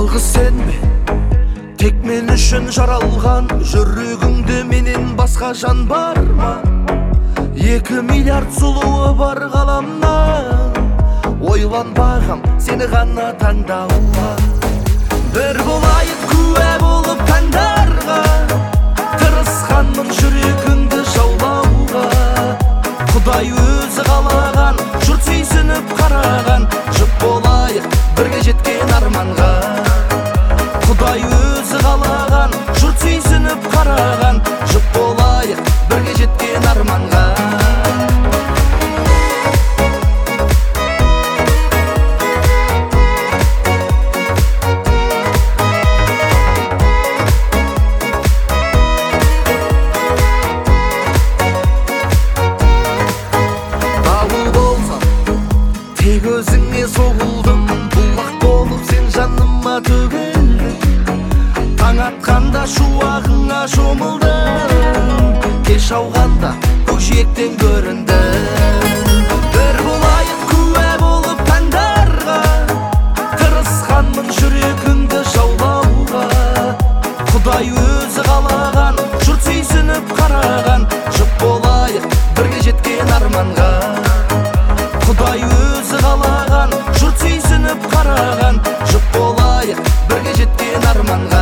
жалғыз сен бе, тек мен үшін жаралған, жүрегіңде менен басқа жан бар ма? 2 миллиард сұлуы бар ғаламнан, ойланбағам сені ғана таңдауға. Бір болайық куә болып таңдарға, тырысқанмын жүрегіңді жаулауға. Құдай өзі қалаған, жұрт сүйсініп қараған, жұп болайық бірге жеткен арманға. Құдай өзі қалаған, жұрт сүйсініп қараған, жұп болайық бірге жеткен арманға. Тек өзіңе соғылдым, бұлақ болып сен жаныма төгілдің. Таң атқанда шуағыңа шомылдым, кеш ауғанда көкжиектен көріндің. Бір болайық куә болып таңдарға, тырысқанмын жүрегіңді жаулауға. Құдай өзі қалаған, жұрт сүйсініп қараған, жұп болайық бірге жеткен арманға. Құдай өзі қалаған, жұрт сүйсініп қараған, жұп болайық бірге жеткен арманға.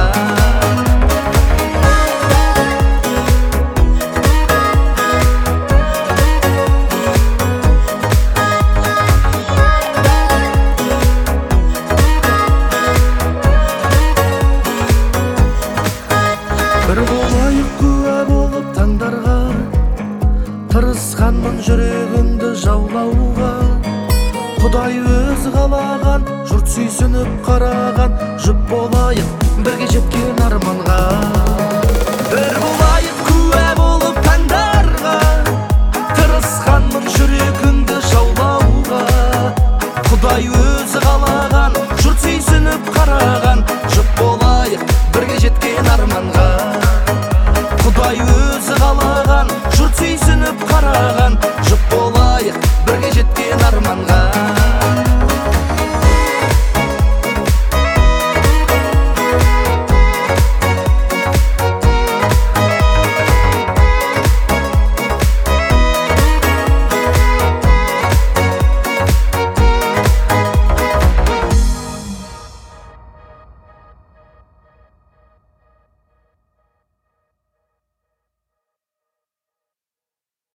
Бір болайық куә болып таңдарға, тырысқанмын жүрегімді жаулауға. Құдай өзі қалаған, жұрт сүйсініп қараған, жұп болайық бірге жеткен арманға. Бір болайық куә болып таңдарға, тырысқанмын жүрегімді жаулауға. Құдай